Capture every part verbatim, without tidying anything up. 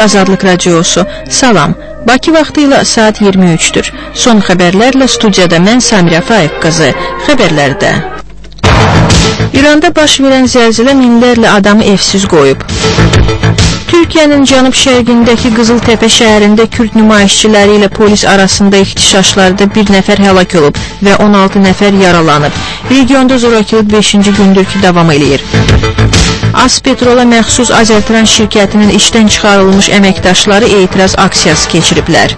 Azadlıq Radiosu. Salam. Bakı vaxtı ilə saat iyirmi üçdür. Son xəbərlərlə studiyada mən Samirə Faiq qızı. Xəbərlərdə. İranda baş verən zəlzələ minlərlə adamı evsiz qoyub. Türkiyənin cənub-şərqindəki Qızıltəpə şəhərində Kürd nümayişçiləri ilə polis arasında ixtişaşlarda bir nəfər həlak olub və on altı nəfər yaralanıb. Regionda zorakılıq beşinci gündür ki, davam edir. Azpetrola məxsus Azertrans şirkətinin işdən çıxarılmış əməkdaşları etiraz aksiyası keçiriblər.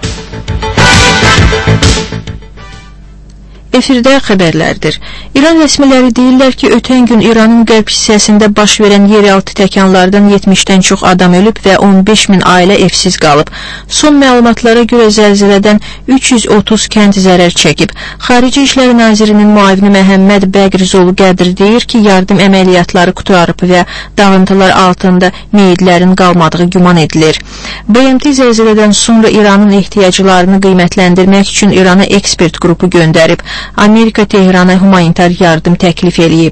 Efirdə xəbərlərdir. İran rəsmiləri deyirlər ki, ötən gün İranın qərb hissəsində baş verən yeraltı təkanlardan yetmişdən çox adam ölüb və on beş min ailə evsiz qalıb. Son məlumatlara görə zəlzələdən üç yüz otuz kənd zərər çəkib. Xarici İşlər Nazirinin müavini Məhəmməd Bəqrizolu Qədir deyir ki, yardım əməliyyatları qurtarıb və dağıntılar altında meyidlərin qalmadığı güman edilir. B M T zəlzələdən sonra İranın ehtiyaclarını qiymətləndirmək üçün İrana ekspert qrupu göndərib. Amerika Tehrana humanitar yardım təklif eləyib.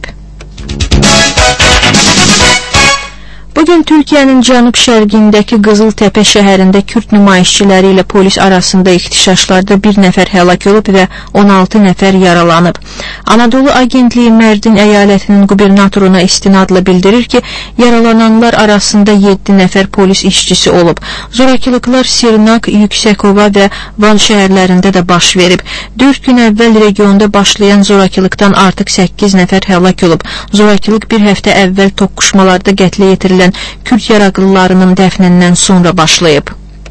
Bugün Türkiyənin cənub-şərqindəki Qızıltəpə şəhərində Kürd nümayişçiləri ilə polis arasında ixtişaşlarda bir nəfər həlak olub və on altı nəfər yaralanıb. Anadolu Agentliyi Mərdin əyalətinin qubernatoruna istinadla bildirir ki, yaralananlar arasında yeddi nəfər polis işçisi olub. Zorakılıqlar Sirnak, Yüksəkova və Van şəhərlərində də baş verib. dörd gün əvvəl regionda başlayan zorakılıqdan artıq səkkiz nəfər həlak olub. Zorakılıq bir həftə əvvəl toqquşmalarda qətlə yetirilən Kürd yaraqlılarının dəfnindən sonra başlayıb.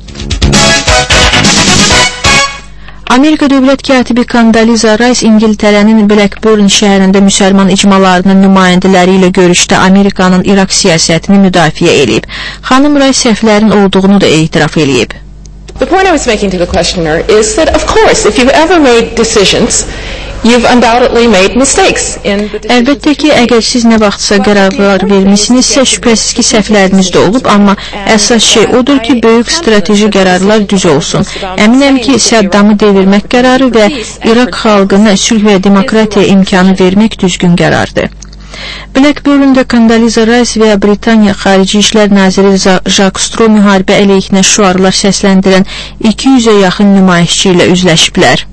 Amerika dövlət katibi Condoleezza Rice İngiltərənin Blackburn şəhərində müsəlman icmalarının nümayəndələri ilə görüşdə Amerikanın İraq siyasətini müdafiə edib. Xanım Rice səhvlərin olduğunu da etiraf edib. The point I was making to the questioner is that, of course, if you've ever made decisions, you've undoubtedly made mistakes in the decisions. Əlbəttə ki, əgər siz nə vaxtsa qərarlar vermisinizsə, şübhəsiz ki, səhvləriniz də olub, amma əsas şey odur ki, böyük strateji qərarlar düz olsun. Əminəm ki, Səddamı devirmək qərarı və İraq xalqına sülh və demokratiya imkanı vermək düzgün qərardır. Blackburn'da Condoleezza Rice və Britaniya Xarici İşlər Naziri Jacques Straw müharibə əleyhinə şüarlar səsləndirən iki yüzə yaxın nümayişçi ilə üzləşiblər.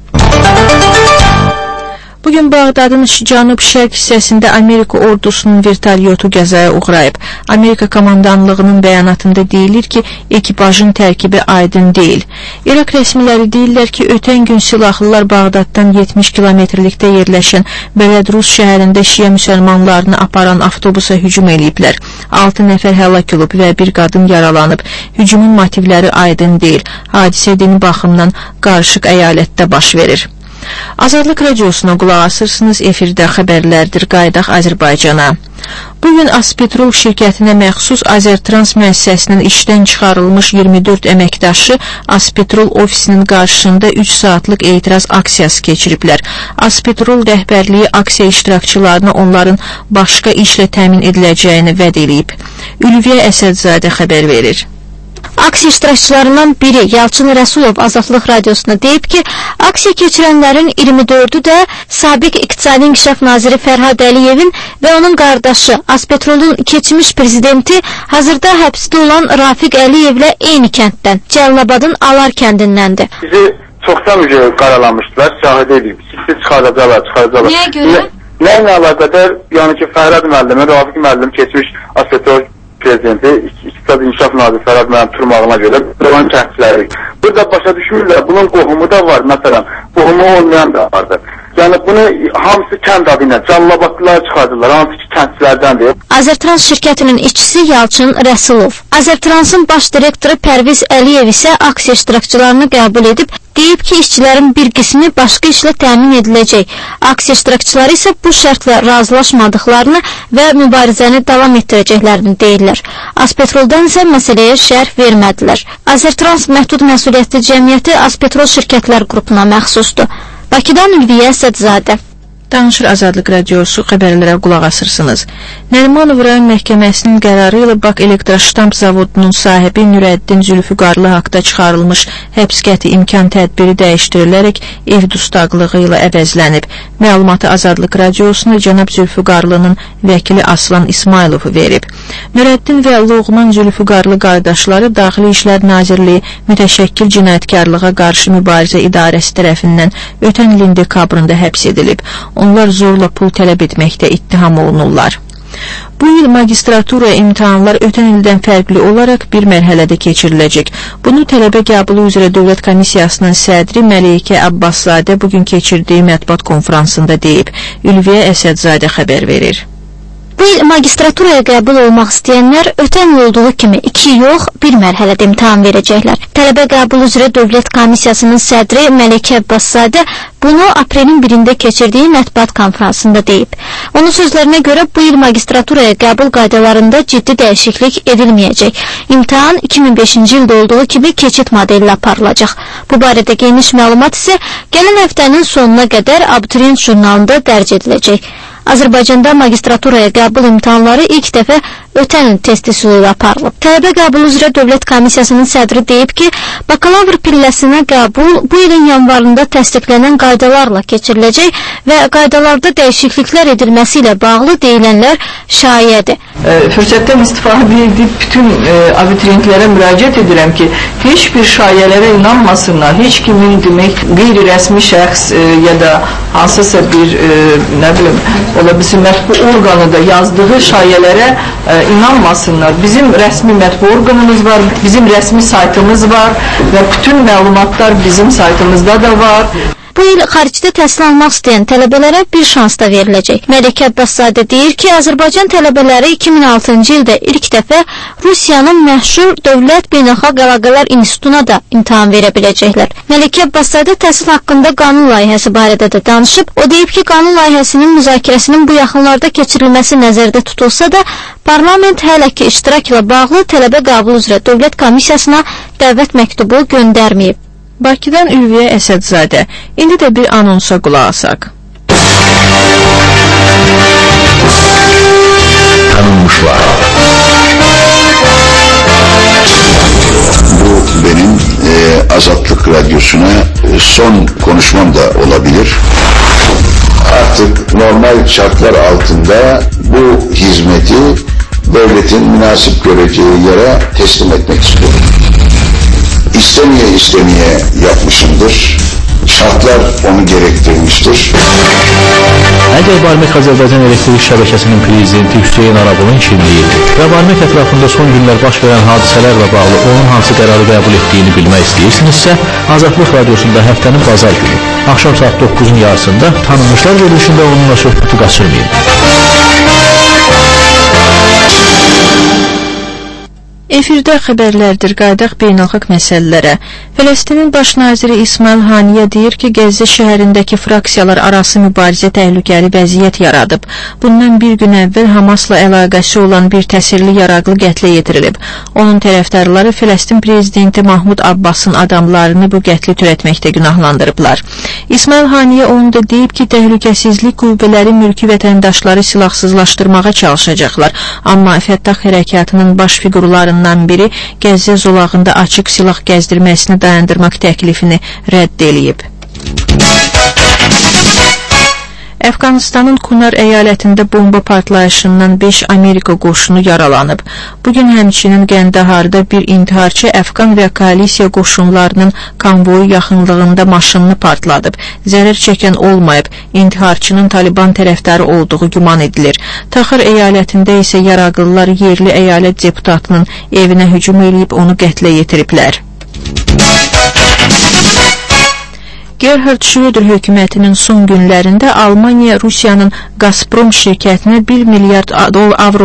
Bugün Bağdadın cənub-şərq hissəsində Amerika ordusunun vertolyotu qəzaya uğrayıb. Amerika komandanlığının bəyanatında deyilir ki, ekipajın tərkibi aydın deyil. İraq rəsmiləri deyirlər ki, ötən gün silahlılar Bağdaddan yetmiş kilometrlikdə yerləşən Bələdrus şəhərində şiə müsəlmanlarını aparan avtobusa hücum eləyiblər. altı nəfər həlak olub və bir qadın yaralanıb. Hücumun motivləri aydın deyil. Hadisə dini baxımdan qarışıq əyalətdə baş verir. Azadlıq Radiosuna qulaq asırsınız, efirdə xəbərlərdir, qayıdaq Azərbaycana. Bugün Azpetrol şirkətinə məxsus Azertrans müəssisəsinin işdən çıxarılmış iyirmi dörd əməkdaşı Azpetrol ofisinin qarşısında üç saatlıq etiraz aksiyası keçiriblər. Azpetrol rəhbərliyi aksiya iştirakçılarına onların başqa işlə təmin ediləcəyini vəd edib. Ülviyə Əsədzadə xəbər verir. Aksiya iştirakçılarından biri Yalçın Rəsulov Azadlıq Radiosuna deyib ki, aksiya keçirənlərin iyirmi dördü də sabiq İqtisadi İnkişaf Naziri Fərhad Əliyevin və onun qardaşı Azpetrolun keçmiş prezidenti hazırda həbsdə olan Rafiq Əliyevlə eyni kənddən, Cəllabadın Alar kəndindəndir. Bizi çoxdan müjə qaralamışdılar, şahid edib. Sizi çıxaracaqlar, çıxaracaqlar. Niyə görə? Nə ilə əlaqədar, yəni ki, Fərhad müəllim, Rafiq müəllim keçmiş Azpetrol prezidenti, İqtisadi İnkişaf Naziri Fərhad müəllim turmağına görə Qırvan kəndçiləri. Burada başa düşmürlər, bunun qohumu da var, məsələn, qohumu olmayan da vardır. Yəni bunu hamısı kənd adı ilə Callabadlılar çıxardırlar, hansı ki kəndçilərdəndir. Azertrans şirkətinin işçisi Yalçın Rəsulov. Azertransın baş direktoru Pərviz Əliyev isə aksiya iştirakçılarını qəbul edib, deyib ki, işçilərin bir qismi başqa işlə təmin ediləcək. Aksiya iştirakçıları isə bu şərtlə razılaşmadıqlarını və mübarizəni davam etdirəcəklərini deyirlər. Azpetroldan isə məsələyə şərh vermədilər. Azertrans məhdud məsuliyyətli cəmiyyəti Azpetrol şirkətlər qrupuna məxsusdur. Bakıdan Ülviyə Əsədzadə. Danışır Azadlıq Radiosu, xəbərlərə qulaq asırsınız. Nərimanov rayon məhkəməsinin qərarı ilə Bak Elektroştamp zavodunun sahibi Nürəddin Zülfüqarlı haqda çıxarılmış həbs qəti imkan tədbiri dəyişdirilərək ev dustaqlığı ilə əvəzlənib. Məlumatı Azadlıq Radiosuna cənab Zülfüqarlının vəkili Aslan İsmailov verib. Nürəddin və Loğman Zülfüqarlı qardaşları Daxili İşlər Nazirliyi Mütəşəkkil Cinayətkarlığa qarşı mübarizə idarəsi tərəfindən ötən ilin dekabrında həbs edilib. Onlar zorla pul tələb etməkdə ittiham olunurlar. Bu il magistratura imtahanlar ötən ildən fərqli olaraq bir mərhələdə keçiriləcək. Bunu tələbə qəbulu üzrə Dövlət Komissiyasının sədri Məleykə Abbaszadə bugün keçirdiyi mətbuat konfransında deyib. Ülviyə Əsədzadə xəbər verir. Bu il magistraturaya qəbul olmaq istəyənlər ötən il olduğu kimi iki yox, bir mərhələdə imtahan verəcəklər. Tələbə qəbul üzrə Dövlət Komissiyasının sədri Məleykə Abbaszadə bunu aprelin birində keçirdiyi mətbuat konfransında deyib. Onun sözlərinə görə bu il magistraturaya qəbul qaydalarında ciddi dəyişiklik edilməyəcək. İmtahan iki min beşinci ildə olduğu kimi keçid modeli ilə aparılacaq. Bu barədə geniş məlumat isə gələn həftənin sonuna qədər abituriyent jurnalında dərc ediləcək. Azərbaycanda magistraturaya qəbul imtahanları ilk dəfə ötən il test üsulu ilə aparılıb. Tələbə qəbul üzrə Dövlət Komissiyasının sədri deyib ki, bakalavr pilləsinə qəbul bu ilin yanvarında təsdiqlənən qaydalarla keçiriləcək və qaydalarda dəyişikliklər edilməsi ilə bağlı deyilənlər şayiədir. E, fürsətdən istifadə edib bütün e, abituriyentlərə müraciət edirəm ki, heç bir şayələrə inanmasınlar. Heç kimin demək qeyri-rəsmi şəxs e, ya da hansısa bir e, nə bilim ola bilsin mətbu orqanı da yazdığı şayələrə e, inanmasınlar. Bizim rəsmi mətbu orqanımız var, bizim rəsmi saytımız var və bütün məlumatlar bizim saytımızda da var. Bu il xaricdə təhsil almaq istəyən tələbələrə bir şans da veriləcək. Məleykə Abbaszadə deyir ki, Azərbaycan tələbələri iki min altıncı ildə ilk dəfə Rusiyanın məşhur Dövlət Beynəlxalq Əlaqələr İnstitutuna da imtahan verə biləcəklər. Məleykə Abbaszadə təhsil haqqında qanun layihəsi barədə də danışıb. O deyib ki, qanun layihəsinin müzakirəsinin bu yaxınlarda keçirilməsi nəzərdə tutulsa da, parlament hələ ki iştirak ilə bağlı tələbə qəbul üzrə Dövlət Komissiyasına dəvət məktubu göndərməyib. Bakıdan Ülviyə Əsədzadə. İndi də bir anonsa qulaq asaq. Tanınmışlar. Bu benim e, Azadlık Radyosu'na e, son konuşmam da olabilir. Artık normal şartlar altında bu hizmeti devletin münasip göreceği yere teslim etmek istiyorum. İstemeye istemeye yapmışımdır. Şartlar onu gerektirmiştir. Əgər Barmək Azərbaycan Elektrik Şəbəkəsinin prezidenti Hüseyin Arabulun kimliyi və Barmək ətrafında son günlər baş verən hadisələrlə bağlı onun hansı qərarı qəbul etdiyini bilmək istəyirsinizsə, Azadlıq Radiosunda həftənin bazar günü, axşam saat doqquzun yarısında tanınmışlar verilişində onunla söhbəti qaçırmayın. Efirdə xəbərlərdir, qaydaq beynəlxalq məsələlərə. Fələstinin baş naziri İsmail Haniyə deyir ki, Qəzza şəhərindəki fraksiyalar arası mübarizə təhlükəli vəziyyət yaradıb. Bundan bir gün əvvəl Hamasla əlaqəsi olan bir təsirli yaraqlı qətlə yetirilib. Onun tərəfdarları Fələstin prezidenti Mahmud Abbasın adamlarını bu qətli törətməkdə günahlandırıblar. İsmail Haniyə onu da deyib ki, təhlükəsizlik qüvvələri mülki vətəndaşları silahsızlaşdırmağa çalışacaqlar. Amma Fəttah hərəkatının baş figurlarından biri Qəzza zolağında açıq silah gəzdirməsini dayandırmaq təklifini rədd eləyib. Əfqanistanın Kunar əyalətində bomba partlayışından beş Amerika qoşunu yaralanıb. Bugün həmçinin Qəndaharda bir intiharçı Əfqan və koalisiya qoşunlarının konvoyu yaxınlığında maşınını partladıb. Zərər çəkən olmayıb. İntiharçının Taliban tərəfdarı olduğu güman edilir. Taxır əyalətində isə yaraqlılar yerli əyalət deputatının evinə hücum edib onu qətlə yetiriblər. Gerhard Schröder hökumətinin son günlərində Almaniya Rusiyanın Gazprom şirkətinə bir milyard avroluq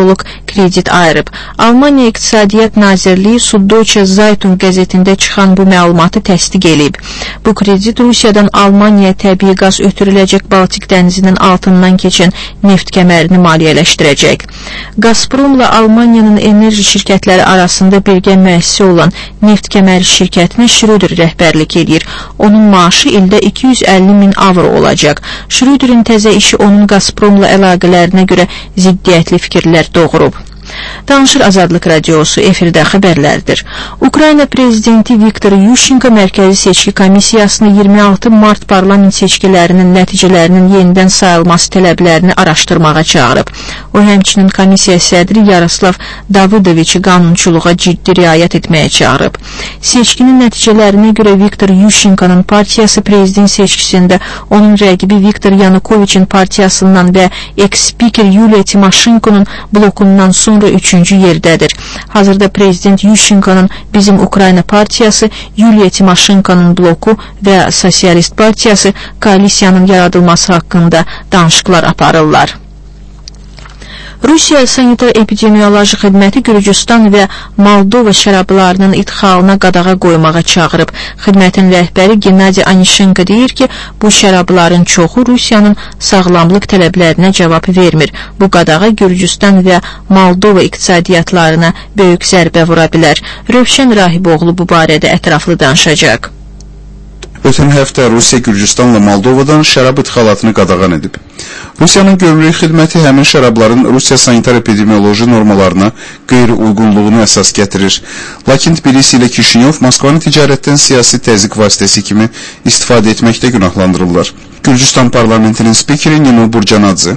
kredit ayırıb. Almaniya İqtisadiyyat Nazirliyi Süddeutsche Zeitung qəzetində çıxan bu məlumatı təsdiq edib. Bu kredit Rusiyadan Almaniyaya təbii qaz ötürüləcək Baltik dənizinin altından keçən neft kəmərini maliyyələşdirəcək. Gazpromla Almaniyanın enerji şirkətləri arasında birgə müəssisi olan neft kəməri şirkətinə Schröder rəhbərlik edir. Onun maaşı ildə iki yüz əlli min avro olacaq. Schröderin təzə işi onun Gazpromla əlaqələrinə görə ziddiyyətli fikirlər doğurub. Danışır Azadlıq Radiosu, efirdə xəbərlərdir. Ukrayna prezidenti Viktor Yushchenko Mərkəzi Seçki Komissiyasını iyirmi altı mart parlament seçkilərinin nəticələrinin yenidən sayılması tələblərini araşdırmağa çağırıb. O, həmçinin komissiya sədri Yaroslav Davidoviçi qanunçuluğa ciddi riayət etməyə çağırıb. Seçkinin nəticələrinə görə Viktor Yushchenkonun partiyası prezident seçkisində onun rəqibi Viktor Yanukoviçin partiyasından və eks-spiker Yuliya Timoşenkonun blokundan sonra üçüncü yerdədir. Hazırda prezident Yushchenkonun Bizim Ukrayna partiyası, Yuliya Timoşenkonun bloku və Sosialist partiyası koalisiyanın yaradılması haqqında danışıqlar aparırlar. Rusiya Sanitar Epidemioloji Xidməti Gürcüstan və Moldova şərablarının idxalına qadağa qoymağa çağırıb. Xidmətin rəhbəri Gennadiy Anishenko deyir ki, bu şərabların çoxu Rusiyanın sağlamlıq tələblərinə cavab vermir. Bu qadağa Gürcüstan və Moldova iqtisadiyyatlarına böyük zərbə vura bilər. Rövşən Rahiboğlu bu barədə ətraflı danışacaq. Ötən həftə Rusiya Gürcüstanla Moldovadan şərab idxalatını qadağan edib. Rusiyanın gömrük xidməti həmin şərabların Rusiya sanitar-epidemioloji normalarına qeyri-uyğunluğunu əsas gətirir. Lakin Tbilisi ilə Kişinyov Moskvanı ticarətdən siyasi təzyiq vasitəsi kimi istifadə etməkdə günahlandırırlar. Gürcüstan parlamentinin spikeri Nino Burjanadze.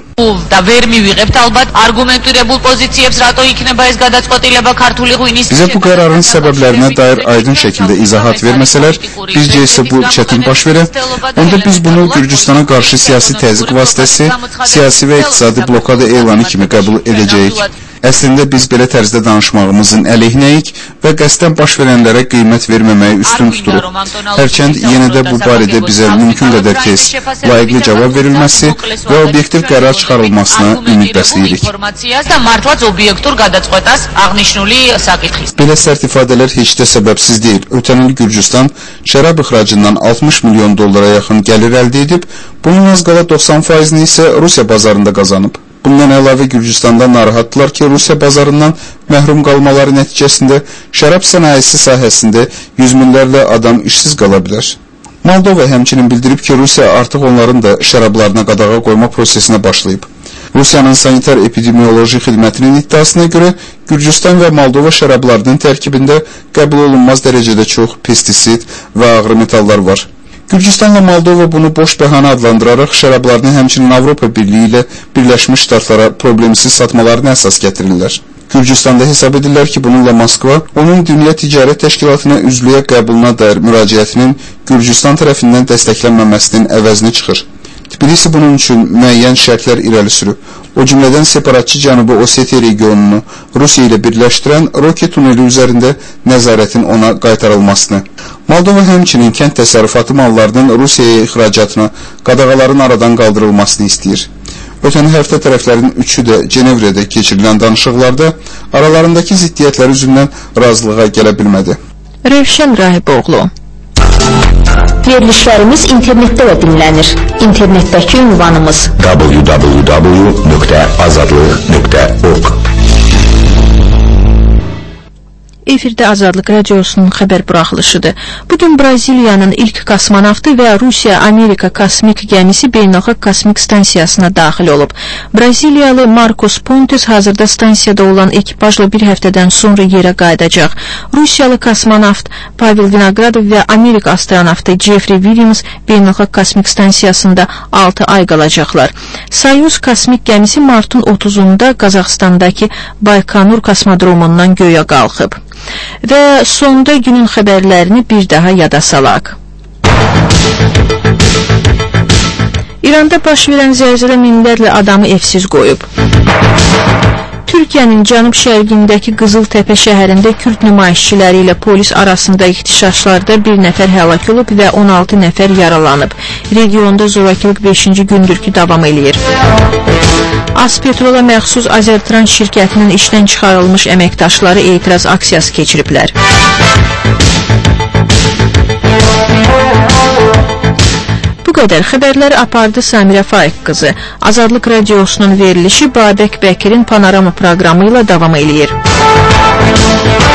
Bizə bu qərarın səbəblərinə dair aydın şəkildə izahat verməsələr, bizcə isə bu çətin baş verə, onda biz bunu Gürcüstana qarşı siyasi təzyiq vasitəsi, siyasi və iqtisadi blokada elanı kimi qəbul edəcəyik. Əslində biz belə tərzdə danışmağımızın əleyhinəyik və qəsdən baş verənlərə qiymət verməməyi üstün tuturuq. Hərçənd yenə də bu barədə bizə mümkün qədər tez, layiqli cavab verilməsi və obyektiv qərar çıxarılmasına ümid bəsləyirik. Belə sərt ifadələr heç də səbəbsiz deyil. Ötən il Gürcüstan şərab ixracından altmış milyon dollara yaxın gəlir əldə edib, bunun az qala doxsan faizini isə Rusiya bazarında qazanıb. Bundan əlavə Gürcüstanda narahatdılar ki, Rusiya bazarından məhrum qalmaları nəticəsində şərab sənayesi sahəsində yüz minlərlə adam işsiz qala bilər. Moldova həmçinin bildirib ki, Rusiya artıq onların da şərablarına qadağa qoyma prosesinə başlayıb. Rusiyanın sanitar epidemioloji xidmətinin iddiasına görə Gürcüstan və Moldova şərablarının tərkibində qəbul olunmaz dərəcədə çox pestisid və ağır metallar var. Gürcüstanla Moldova bunu boş bəhanə adlandıraraq şərablarını həmçinin Avropa Birliyi ilə Birləşmiş Ştatlara problemsiz satmalarını əsas gətirirlər. Gürcüstanda hesab edirlər ki, bununla Moskva onun Dünya Ticarət Təşkilatına üzvlüyə qəbuluna dair müraciətinin Gürcüstan tərəfindən dəstəklənməməsinin əvəzini çıxır. Tbilisi bunun üçün müəyyən şərtlər irəli sürüb. O cümlədən separatçı Cənubi Osetiya regionunu Rusiya ilə birləşdirən Roket tuneli üzərində nəzarətin ona qaytarılmasını. Moldova həmçinin kənd təsərrüfatı mallarının Rusiyaya ixracatına qadağaların aradan qaldırılmasını istəyir. Ötən həftə tərəflərin üçü də Cenevrədə keçirilən danışıqlarda aralarındakı ziddiyyətlər üzündən razılığa gələ bilmədi. Rövşən Rahiboğlu. Verilişlərimiz internetdə də dinlənir. İnternetdəki ünvanımız w w w nöqtə azadlıq nöqtə org. Efirdə Azadlıq Radiosunun xəbər buraxılışıdır. Bugün Braziliyanın ilk kosmonavtı və Rusiya-Amerika kosmik gəmisi beynəlxalq kosmik stansiyasına daxil olub. Braziliyalı Marcos Pontes hazırda stansiyada olan ekipajla bir həftədən sonra yerə qayıdacaq. Rusiyalı kosmonavt Pavel Vinogradov və Amerika astronavtı Jeffrey Williams beynəlxalq kosmik stansiyasında altı ay qalacaqlar. Soyuz kosmik gəmisi martın otuzunda Qazaxstandakı Baykonur kosmodromundan göyə qalxıb. Və sonda günün xəbərlərini bir daha yada salaq. İranda baş verən zəlzələ minlərlə adamı evsiz qoyub. Türkiyənin cənub-şərqindəki Qızıltəpə şəhərində Kürd nümayişçiləri ilə polis arasında ixtişaşlarda bir nəfər həlak olub və on altı nəfər yaralanıb. Regionda zorakılıq beşinci gündür ki, davam eləyir. Azpetrola məxsus Azertrans şirkətinin işdən çıxarılmış əməkdaşları etiraz aksiyası keçiriblər. Bu qədər xəbərləri apardı Samirə Faiq qızı. Azadlıq radiosunun verilişi Babək Bəkirin Panorama proqramı ilə davam eləyir.